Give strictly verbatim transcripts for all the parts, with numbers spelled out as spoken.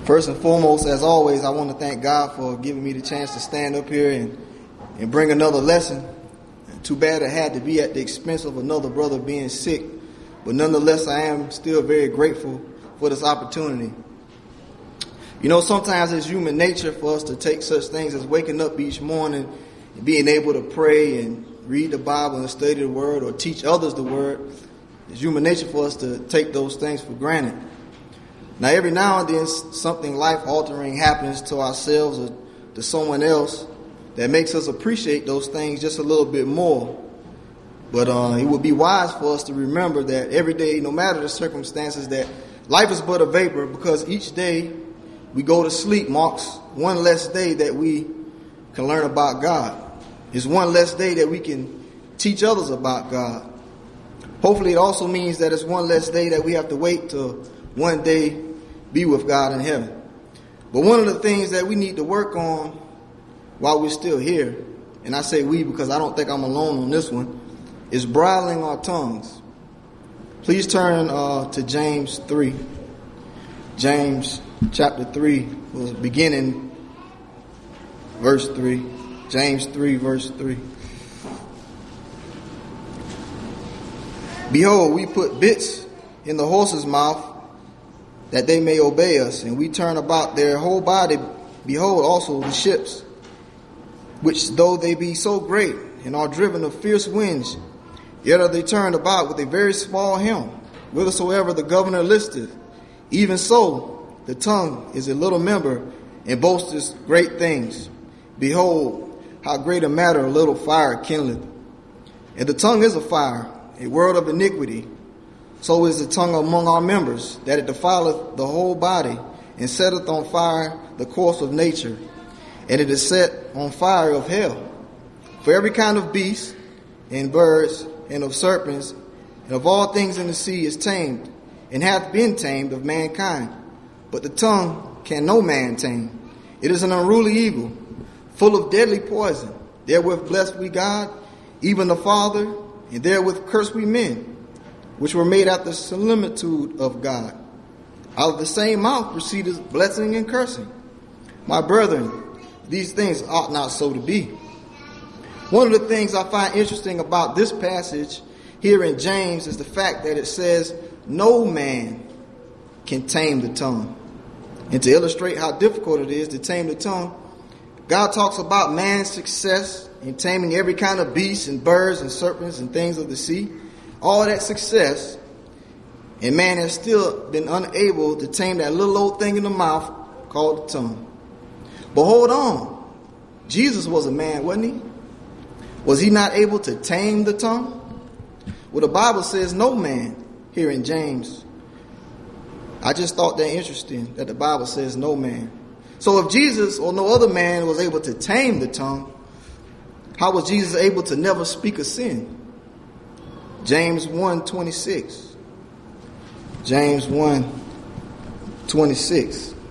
First and foremost, as always, I want to thank God for giving me the chance to stand up here and, and bring another lesson. Too bad it had to be at the expense of another brother being sick, but nonetheless, I am still very grateful for this opportunity. You know, sometimes it's human nature for us to take such things as waking up each morning and being able to pray and read the Bible and study the Word or teach others the Word. It's human nature for us to take those things for granted. Now, every now and then, something life-altering happens to ourselves or to someone else that makes us appreciate those things just a little bit more. But uh, it would be wise for us to remember that every day, no matter the circumstances, that life is but a vapor, because each day we go to sleep marks one less day that we can learn about God. It's one less day that we can teach others about God. Hopefully, it also means that it's one less day that we have to wait till one day be with God in heaven. But one of the things that we need to work on while we're still here, and I say we because I don't think I'm alone on this one, is bridling our tongues. Please turn uh, to James three. James chapter three, we'll begin in verse three. James three, verse three. Behold, we put bits in the horse's mouth, that they may obey us, and we turn about their whole body. Behold also the ships, which though they be so great, and are driven of fierce winds, yet are they turned about with a very small helm, whithersoever the governor listeth. Even so, the tongue is a little member, and boasteth great things. Behold, how great a matter a little fire kindleth. And the tongue is a fire, a world of iniquity. So is the tongue among our members, that it defileth the whole body, and setteth on fire the course of nature, and it is set on fire of hell. For every kind of beast, and birds, and of serpents, and of all things in the sea is tamed, and hath been tamed of mankind. But the tongue can no man tame. It is an unruly evil, full of deadly poison. Therewith bless we God, even the Father, and therewith curse we men, which were made after the similitude of God. Out of the same mouth proceedeth blessing and cursing. My brethren, these things ought not so to be. One of the things I find interesting about this passage here in James is the fact that it says no man can tame the tongue. And to illustrate how difficult it is to tame the tongue, God talks about man's success in taming every kind of beast and birds and serpents and things of the sea. All that success, and man has still been unable to tame that little old thing in the mouth called the tongue. But hold on. Jesus was a man, wasn't he? Was he not able to tame the tongue? Well, the Bible says no man here in James. I just thought that interesting that the Bible says no man. So if Jesus or no other man was able to tame the tongue, how was Jesus able to never speak a sin? James one twenty-six. James one twenty-six.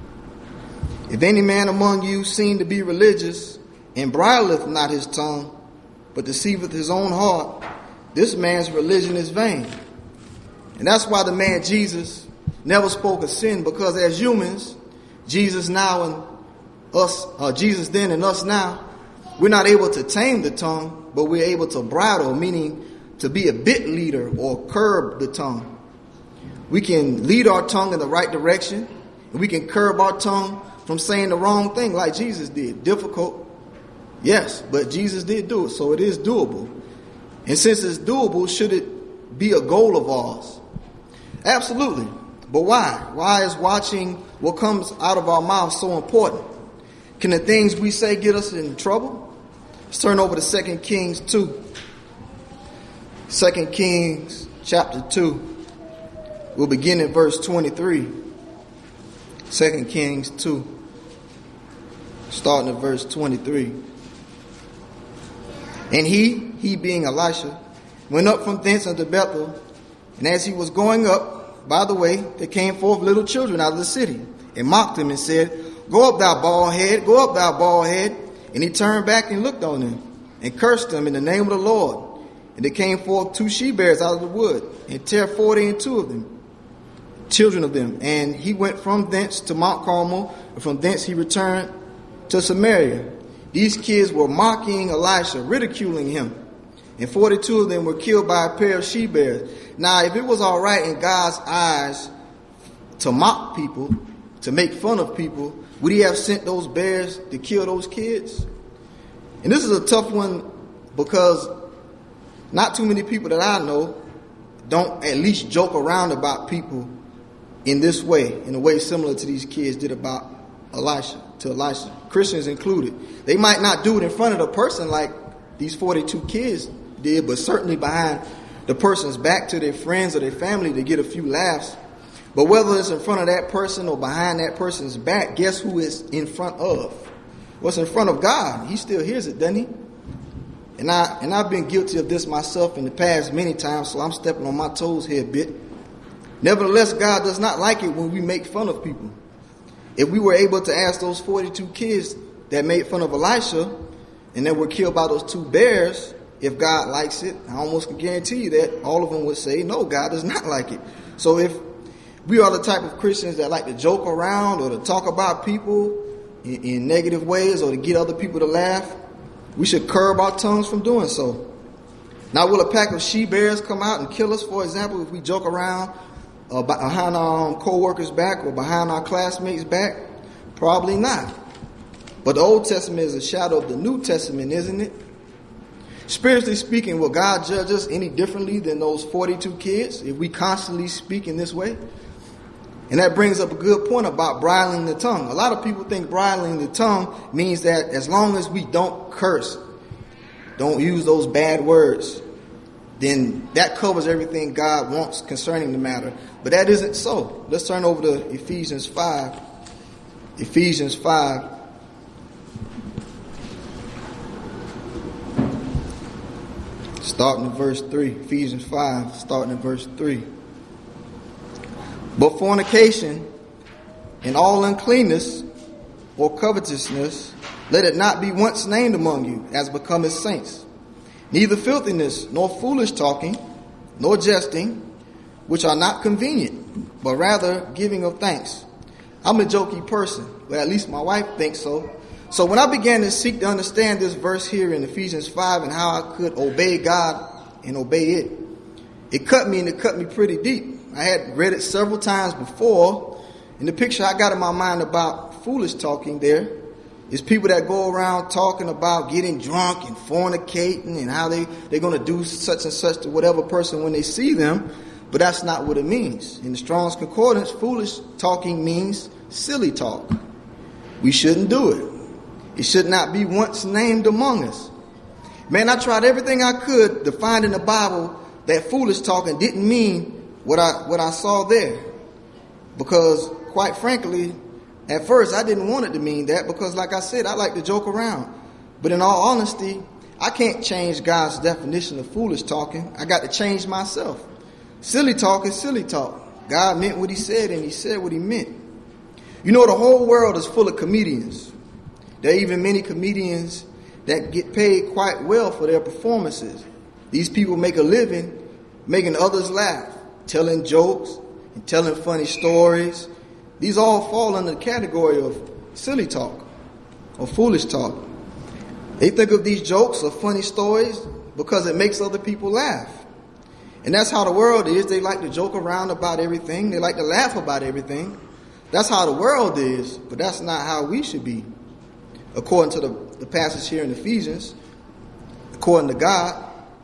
If any man among you seem to be religious, and bridleth not his tongue, but deceiveth his own heart, this man's religion is vain. And that's why the man Jesus never spoke of sin, because as humans, Jesus now and us, uh, Jesus then and us now, we're not able to tame the tongue, but we're able to bridle, meaning to be a bit leader or curb the tongue. We can lead our tongue in the right direction, and we can curb our tongue from saying the wrong thing like Jesus did. Difficult, yes, but Jesus did do it, so it is doable. And since it's doable, should it be a goal of ours? Absolutely. But why? Why is watching what comes out of our mouth so important? Can the things we say get us in trouble? Let's turn over to Second Kings two. Second Kings chapter two. We'll begin at verse twenty-three. Second Kings two. Starting at verse twenty-three. And he, he being Elisha, went up from thence unto Bethel. And as he was going up, by the way, there came forth little children out of the city, and mocked him and said, Go up, thou bald head, go up, thou bald head. And he turned back and looked on them, and cursed them in the name of the Lord. And there came forth two she-bears out of the wood, and tear forty and two of them. children of them. And he went from thence to Mount Carmel, and from thence he returned to Samaria. These kids were mocking Elisha, ridiculing him. And forty-two of them were killed by a pair of she-bears. Now, if it was all right in God's eyes to mock people, to make fun of people, would he have sent those bears to kill those kids? And this is a tough one because not too many people that I know don't at least joke around about people in this way, in a way similar to these kids did about Elisha, to Elisha, Christians included. They might not do it in front of the person like these forty-two kids did, but certainly behind the person's back to their friends or their family to get a few laughs. But whether it's in front of that person or behind that person's back, guess who it's in front of? What's in front of God? He still hears it, doesn't he? And, I, and I've been guilty of this myself in the past many times, so I'm stepping on my toes here a bit. Nevertheless, God does not like it when we make fun of people. If we were able to ask those forty-two kids that made fun of Elisha and that were killed by those two bears, if God likes it, I almost can guarantee you that all of them would say, no, God does not like it. So if we are the type of Christians that like to joke around or to talk about people in, in negative ways or to get other people to laugh, we should curb our tongues from doing so. Now, will a pack of she-bears come out and kill us, for example, if we joke around uh, behind our um, co-workers' back or behind our classmates' back? Probably not. But the Old Testament is a shadow of the New Testament, isn't it? Spiritually speaking, will God judge us any differently than those forty-two kids if we constantly speak in this way? And that brings up a good point about bridling the tongue. A lot of people think bridling the tongue means that as long as we don't curse, don't use those bad words, then that covers everything God wants concerning the matter. But that isn't so. Let's turn over to Ephesians five. Ephesians five. Starting at verse three. Ephesians five, starting at verse three. But fornication and all uncleanness or covetousness, let it not be once named among you, as becometh saints. Neither filthiness, nor foolish talking, nor jesting, which are not convenient, but rather giving of thanks. I'm a jokey person, well, at least my wife thinks so. So when I began to seek to understand this verse here in Ephesians five and how I could obey God and obey it, it cut me and it cut me pretty deep. I had read it several times before, and the picture I got in my mind about foolish talking there is people that go around talking about getting drunk and fornicating and how they, they're going to do such and such to whatever person when they see them, but that's not what it means. In the Strong's Concordance, foolish talking means silly talk. We shouldn't do it. It should not be once named among us. Man, I tried everything I could to find in the Bible that foolish talking didn't mean what I what I saw there. Because, quite frankly, at first I didn't want it to mean that because, like I said, I like to joke around. But in all honesty, I can't change God's definition of foolish talking. I got to change myself. Silly talk is silly talk. God meant what he said and he said what he meant. You know, the whole world is full of comedians. There are even many comedians that get paid quite well for their performances. These people make a living making others laugh, telling jokes and telling funny stories. These all fall under the category of silly talk or foolish talk. They think of these jokes or funny stories because it makes other people laugh. And that's how the world is. They like to joke around about everything. They like to laugh about everything. That's how the world is, but that's not how we should be. According to the, the passage here in Ephesians, according to God.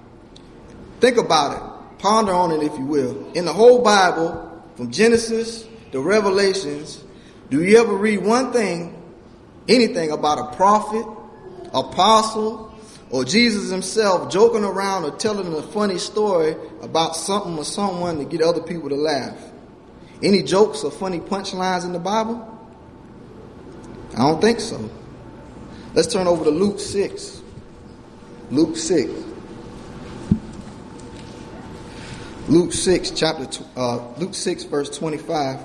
Think about it. Ponder on it, if you will. In the whole Bible, from Genesis to Revelations, do you ever read one thing, anything about a prophet, apostle, or Jesus himself joking around or telling a funny story about something or someone to get other people to laugh? Any jokes or funny punchlines in the Bible? I don't think so. Let's turn over to Luke six. Luke six. Luke six, chapter two, uh, Luke six, verse twenty-five.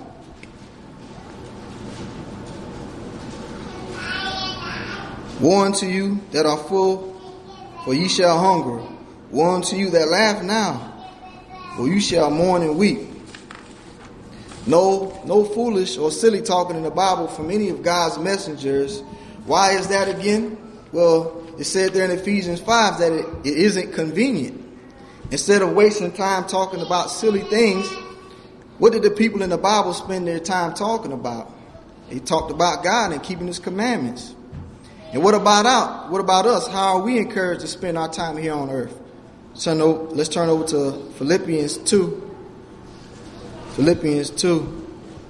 Woe unto you that are full, for ye shall hunger. Woe unto you that laugh now, for you shall mourn and weep. No, no foolish or silly talking in the Bible from any of God's messengers. Why is that again? Well, it said there in Ephesians five that it, it isn't convenient. Instead of wasting time talking about silly things, what did the people in the Bible spend their time talking about? They talked about God and keeping His commandments. And what about out? What about us? How are we encouraged to spend our time here on earth? Turn over, let's turn over to Philippians two. Philippians two,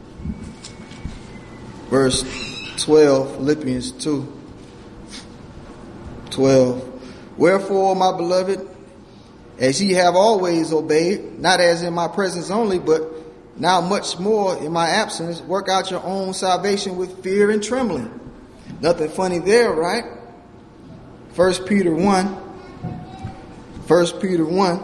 verse twelve. Philippians two, twelve. Wherefore, my beloved, as ye have always obeyed, not as in my presence only, but now much more in my absence, work out your own salvation with fear and trembling. Nothing funny there, right? First Peter one. First Peter one.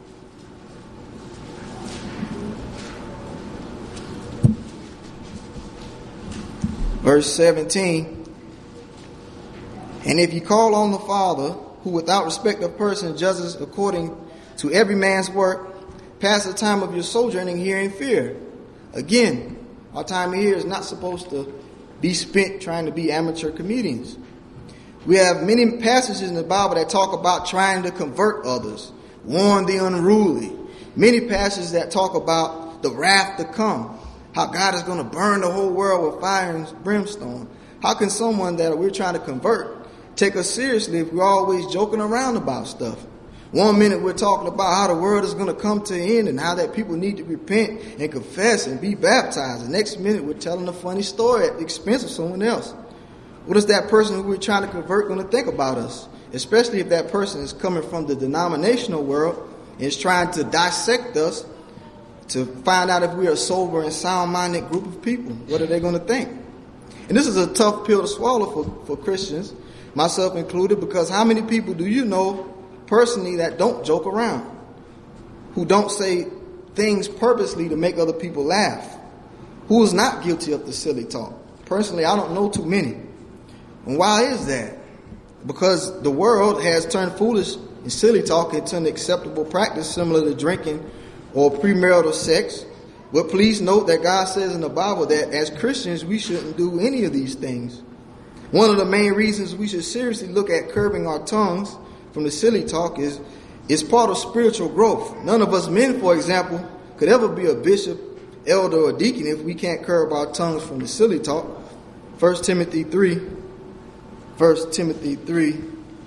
Verse seventeen. And if you call on the Father, who without respect of person judges according to every man's work, pass the time of your sojourning here in fear. Again, our time here is not supposed to be spent trying to be amateur comedians. We have many passages in the Bible that talk about trying to convert others, warn the unruly. Many passages that talk about the wrath to come, how God is going to burn the whole world with fire and brimstone. How can someone that we're trying to convert take us seriously if we're always joking around about stuff? One minute we're talking about how the world is going to come to an end and how that people need to repent and confess and be baptized. The next minute we're telling a funny story at the expense of someone else. What is that person who we're trying to convert going to think about us? Especially if that person is coming from the denominational world and is trying to dissect us to find out if we're a sober and sound-minded group of people. What are they going to think? And this is a tough pill to swallow for, for Christians, myself included, because how many people do you know personally that don't joke around, who don't say things purposely to make other people laugh, who is not guilty of the silly talk? Personally, I don't know too many. And why is that? Because the world has turned foolish and silly talk into an acceptable practice similar to drinking or premarital sex. But please note that God says in the Bible that as Christians we shouldn't do any of these things. One of the main reasons we should seriously look at curbing our tongues from the silly talk is, is part of spiritual growth. None of us men, for example, could ever be a bishop, elder, or deacon if we can't curb our tongues from the silly talk. First Timothy three. First Timothy three.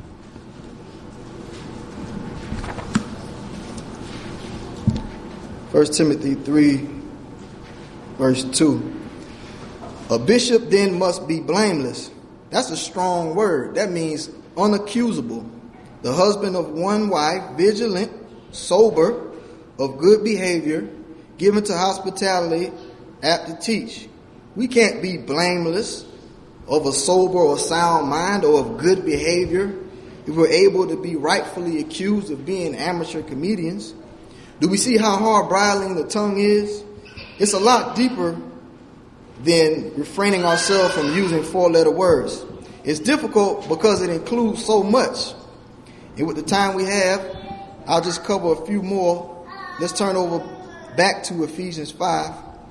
First Timothy three, verse two. A bishop then must be blameless. That's a strong word. That means unaccusable. The husband of one wife, vigilant, sober, of good behavior, given to hospitality, apt to teach. We can't be blameless, of a sober or sound mind, or of good behavior if we're able to be rightfully accused of being amateur comedians. Do we see how hard bridling the tongue is? It's a lot deeper than refraining ourselves from using four-letter words. It's difficult because it includes so much. And with the time we have, I'll just cover a few more. Let's turn over back to Ephesians five.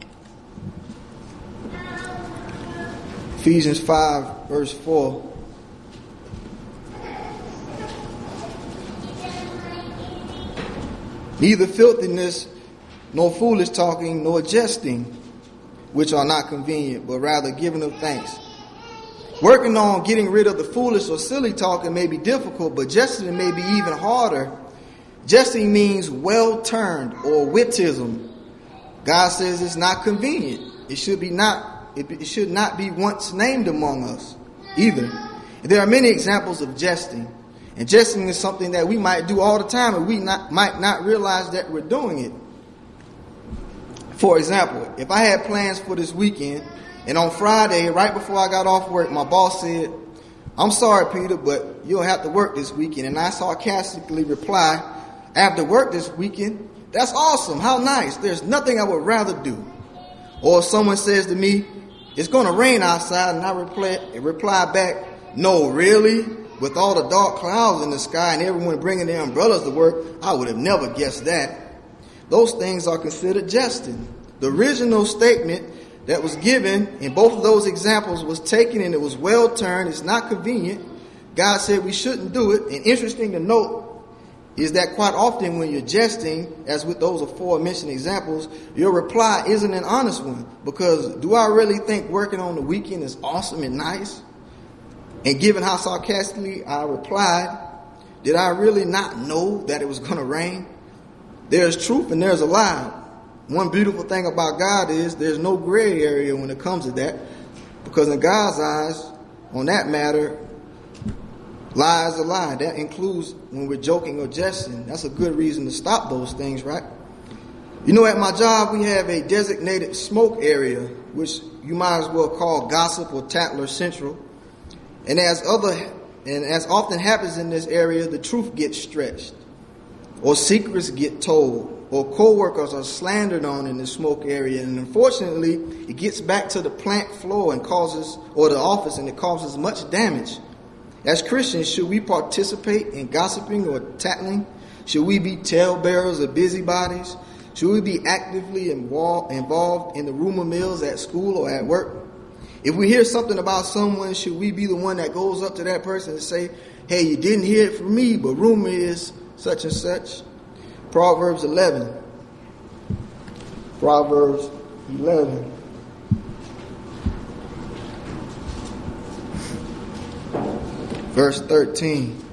Ephesians five, verse four. Neither filthiness, nor foolish talking, nor jesting, which are not convenient, but rather giving of thanks. Working on getting rid of the foolish or silly talking may be difficult, but jesting may be even harder. Jesting means well turned or wittism. God says it's not convenient. It should be not. It should not be once named among us either. There are many examples of jesting, and jesting is something that we might do all the time, and we not, might not realize that we're doing it. For example, if I had plans for this weekend, and on Friday, right before I got off work, my boss said, "I'm sorry, Peter, but you'll have to work this weekend." And I sarcastically reply, "After work this weekend? That's awesome. How nice. There's nothing I would rather do." Or if someone says to me, "It's going to rain outside," and I reply, reply back, "No, really? With all the dark clouds in the sky and everyone bringing their umbrellas to work, I would have never guessed that." Those things are considered jesting. The original statement that was given in both of those examples was taken and it was well turned. It's not convenient. God said we shouldn't do it. And interesting to note is that quite often when you're jesting, as with those aforementioned examples, your reply isn't an honest one. Because do I really think working on the weekend is awesome and nice? And given how sarcastically I replied, did I really not know that it was going to rain? There's truth and there's a lie. One beautiful thing about God is there's no gray area when it comes to that. Because in God's eyes, on that matter, lie is a lie. That includes when we're joking or jesting. That's a good reason to stop those things, right? You know, at my job, we have a designated smoke area, which you might as well call gossip or tattler central. And as other, and as often happens in this area, the truth gets stretched, or secrets get told, or co-workers are slandered on in the smoke area. And unfortunately, it gets back to the plant floor and causes, or the office, and it causes much damage. As Christians, should we participate in gossiping or tattling? Should we be talebearers or busybodies? Should we be actively involved in the rumor mills at school or at work? If we hear something about someone, should we be the one that goes up to that person and say, hey, you didn't hear it from me, but rumor is such and such? Proverbs eleven. Proverbs eleven. Verse thirteen.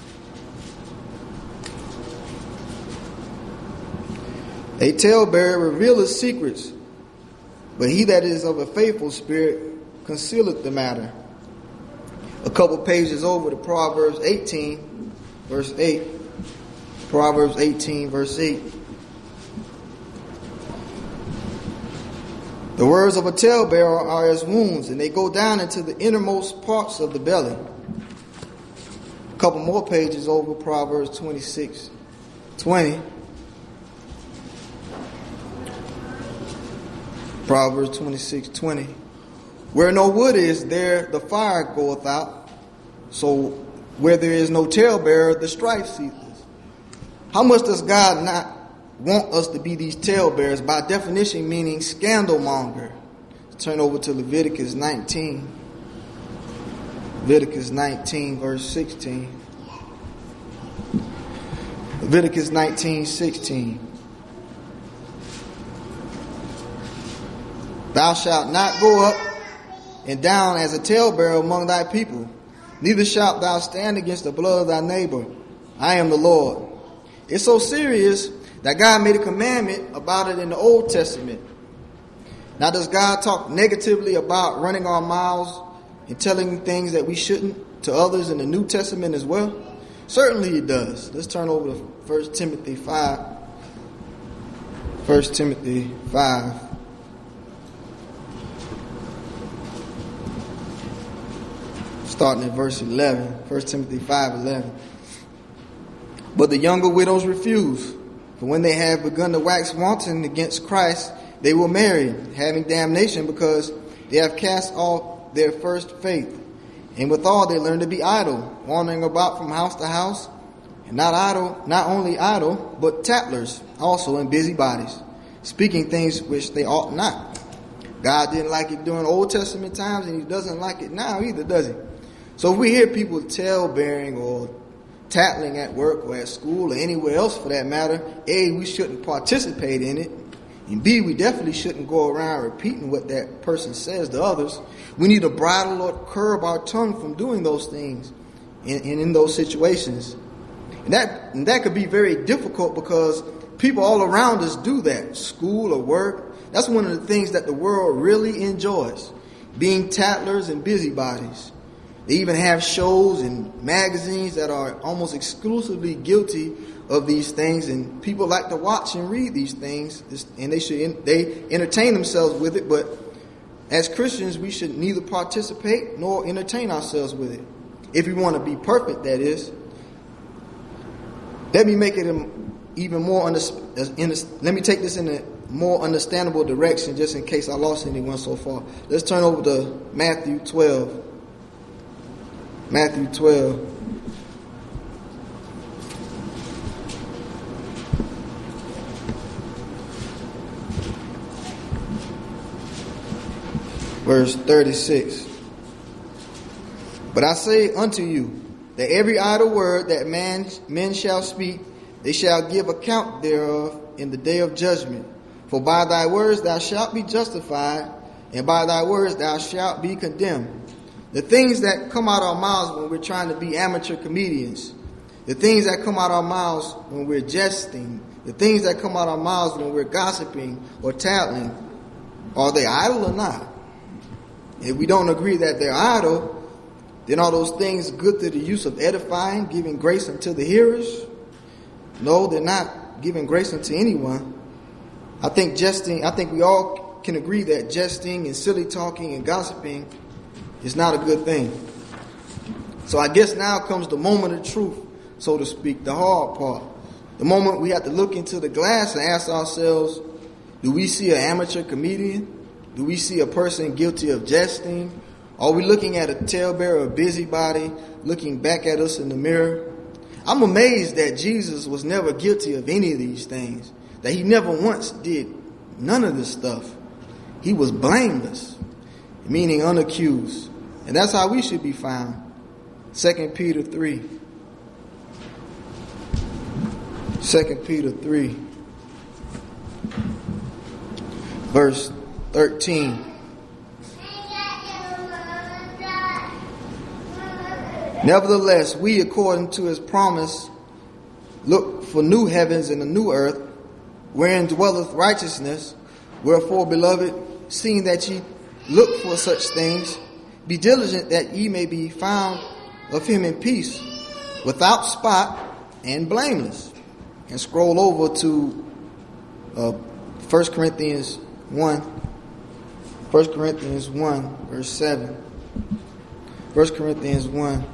A talebearer revealeth secrets, but he that is of a faithful spirit concealeth the matter. A couple pages over to Proverbs eighteen, verse eight. Proverbs eighteen, verse eight. The words of a talebearer are as wounds, and they go down into the innermost parts of the belly. A couple more pages over, Proverbs twenty-six, twenty. Proverbs twenty-six, twenty. Where no wood is, there the fire goeth out. So where there is no talebearer, the strife ceases. How much does God not want us to be these talebearers? By definition, meaning scandalmonger. Let's turn over to Leviticus nineteen. Leviticus nineteen, verse sixteen. Leviticus nineteen, sixteen. Thou shalt not go up and down as a talebearer among thy people, neither shalt thou stand against the blood of thy neighbor. I am the Lord. It's so serious that God made a commandment about it in the Old Testament. Now, does God talk negatively about running our mouths and telling things that we shouldn't to others in the New Testament as well? Certainly he does. Let's turn over to First Timothy five. First Timothy five. Starting at verse eleven. First Timothy five, eleven. But the younger widows refuse, for when they have begun to wax wanton against Christ, they will marry, having damnation, because they have cast off their first faith. And withal they learn to be idle, wandering about from house to house, and not idle, not only idle, but tattlers also, and busybodies, speaking things which they ought not. God didn't like it during Old Testament times, and he doesn't like it now either, does he? So if we hear people tale-bearing or tattling at work or at school or anywhere else for that matter, A, we shouldn't participate in it. And B, we definitely shouldn't go around repeating what that person says to others. We need to bridle or curb our tongue from doing those things and in, in, in those situations. And that, and that could be very difficult because people all around us do that, school or work. That's one of the things that the world really enjoys, being tattlers and busybodies. They even have shows and magazines that are almost exclusively guilty of these things, and people like to watch and read these things, and they should they entertain themselves with it. But as Christians, we should neither participate nor entertain ourselves with it. If we want to be perfect, that is. Let me make it even more. Under, let me take this in a more understandable direction, just in case I lost anyone so far. Let's turn over to Matthew twelve. Matthew twelve. Verse thirty-six. But I say unto you, that every idle word that man, men shall speak, they shall give account thereof in the day of judgment. For by thy words thou shalt be justified, and by thy words thou shalt be condemned. The things that come out of our mouths when we're trying to be amateur comedians, the things that come out of our mouths when we're jesting, the things that come out of our mouths when we're gossiping or tattling, are they idle or not? If we don't agree that they're idle, then are those things good to the use of edifying, giving grace unto the hearers? No, they're not giving grace unto anyone. I think jesting, I think we all can agree that jesting and silly talking and gossiping is not a good thing. So I guess now comes the moment of truth, so to speak, the hard part. The moment we have to look into the glass and ask ourselves, do we see an amateur comedian? Do we see a person guilty of jesting? Are we looking at a talebearer, a busybody, looking back at us in the mirror? I'm amazed that Jesus was never guilty of any of these things, that he never once did none of this stuff. He was blameless, meaning unaccused. And that's how we should be found. Second Peter three. Second Peter three, verse thirteen. Nevertheless, we, according to his promise, look for new heavens and a new earth, wherein dwelleth righteousness. Wherefore, beloved, seeing that ye look for such things, be diligent that ye may be found of him in peace, without spot and blameless. And scroll over to uh, First Corinthians one. First Corinthians one, verse seven. First Corinthians one.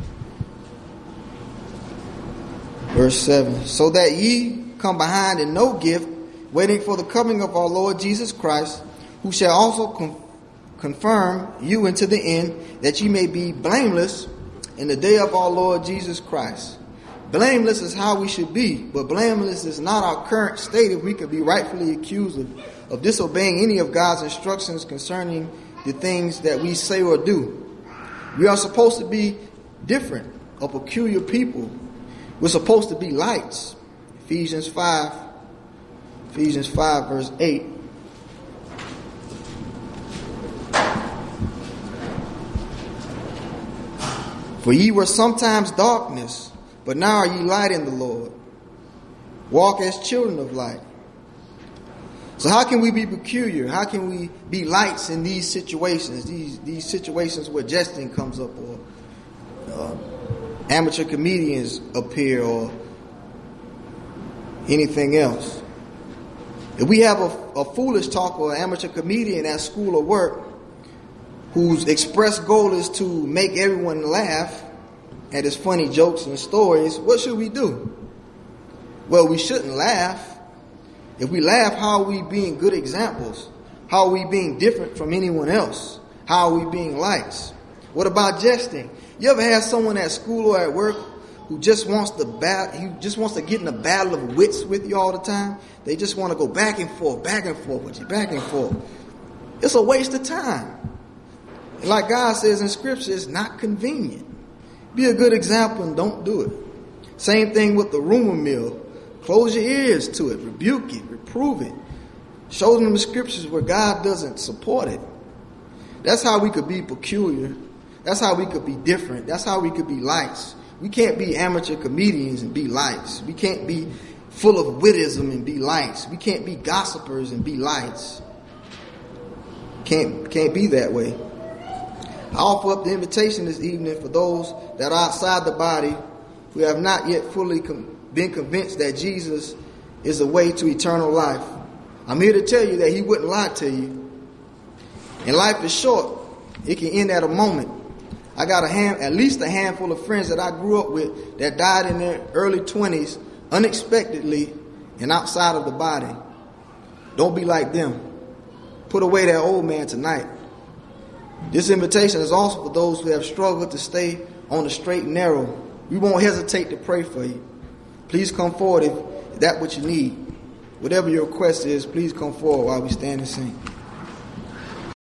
Verse seven. So that ye come behind in no gift, waiting for the coming of our Lord Jesus Christ, who shall also con- confirm you unto the end, that ye may be blameless in the day of our Lord Jesus Christ. Blameless is how we should be, but blameless is not our current state if we could be rightfully accused of, of disobeying any of God's instructions concerning the things that we say or do. We are supposed to be different, a peculiar people. We're supposed to be lights. Ephesians five, Ephesians five, verse eight. For ye were sometimes darkness, but now are ye light in the Lord. Walk as children of light. So how can we be peculiar? How can we be lights in these situations? These these situations where jesting comes up, or uh, amateur comedians appear, or anything else. If we have a, a foolish talker or an amateur comedian at school or work whose express goal is to make everyone laugh at his funny jokes and stories, what should we do? Well, we shouldn't laugh. If we laugh, how are we being good examples? How are we being different from anyone else? How are we being lights? What about jesting? You ever have someone at school or at work who just wants to bat, he just wants to get in a battle of wits with you all the time? They just want to go back and forth, back and forth with you, back and forth. It's a waste of time. And like God says in Scripture, it's not convenient. Be a good example and don't do it. Same thing with the rumor mill. Close your ears to it, rebuke it, reprove it. Show them the Scriptures where God doesn't support it. That's how we could be peculiar. That's how we could be different. That's how we could be lights. We can't be amateur comedians and be lights. We can't be full of wittism and be lights. We can't be gossipers and be lights. Can't, can't be that way. I offer up the invitation this evening for those that are outside the body who have not yet fully com- been convinced that Jesus is the way to eternal life. I'm here to tell you that he wouldn't lie to you. And life is short. It can end at a moment. I got a hand, at least a handful of friends that I grew up with that died in their early twenties unexpectedly and outside of the body. Don't be like them. Put away that old man tonight. This invitation is also for those who have struggled to stay on the straight and narrow. We won't hesitate to pray for you. Please come forward if that's what you need. Whatever your request is, please come forward while we stand and sing.